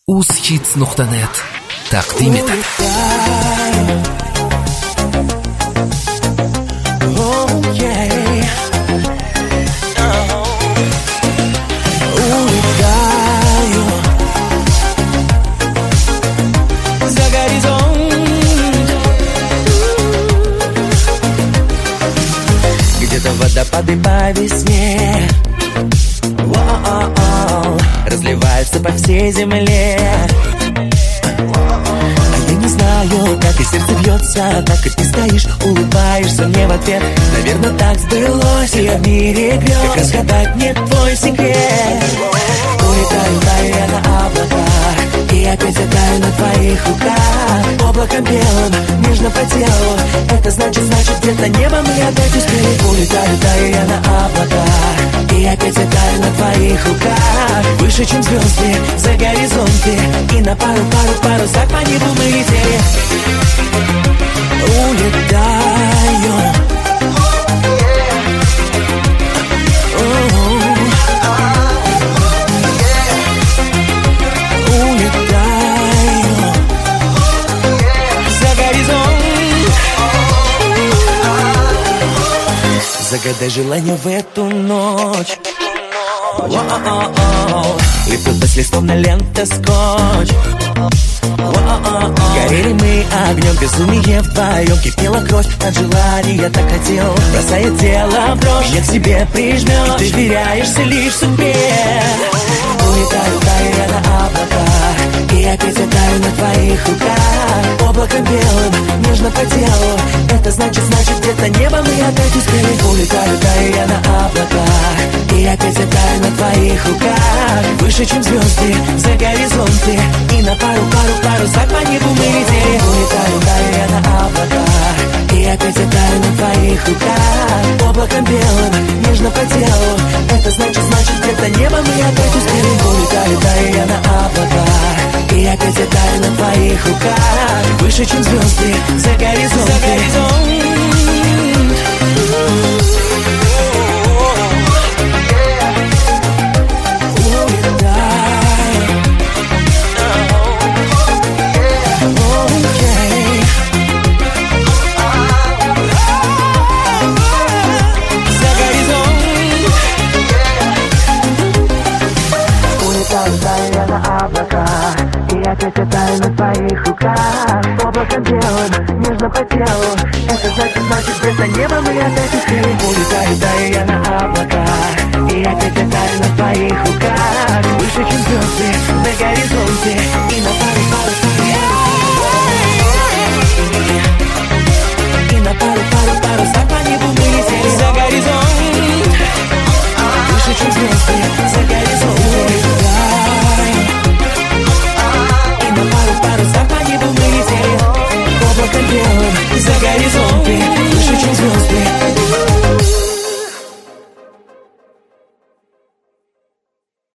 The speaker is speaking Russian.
uzhits.net taqdim etadi. Где-то водопады по весне разливаются по всей земле. А я не знаю, как и сердце бьется, так и ты стоишь, улыбаешься мне в ответ. Наверное, так сбылось, и я в мире грез, как разгадать мне твой секрет. Улетаю, таю я на облаках, и опять я таю на твоих руках. Облаком белым, нежно по телу, это значит, где-то небо мы опять успели. Улетаю, таю я на облаках, и опять я таю на твоих руках. Выше, чем звезды, за горизонты, и на пару парусах по небу мы летели. Улетаю. Загадай желание в эту ночь. Лепета с листов на ленте скотч. Горели мы огнем, безумие вдвоем. Кипела кровь от желания, я так хотел. Бросая тело в дрожь, я к себе прижмешь, и ты доверяешься лишь судьбе. Улетаю, таю я на облаках, и опять я таю на твоих руках. Облаком белым, нежно по телу, это значит, где-то небо мы опять успели. Улетаю, таю я на облаках, и опять я таю на твоих руках. Выше, чем звезды, за горизонты, и на пару парусах по небу мы летели. Улетаю, таю я на облаках, и опять я таю на твоих руках. Облаком белым, нежно по телу, это значит, где-то небо мы опять успели. Улетаю, таю я на облаках, и опять я таю на твоих руках. Выше, чем звезды, за горизонт. Улетаю я на облаках, и опять я таю на твоих руках. Облаком белым, нежно по телу, это значит, где-то небо мы опять успели. Улетаю, таю я на облаках, и опять я таю на твоих руках. Выше, чем звезды, на горизонте.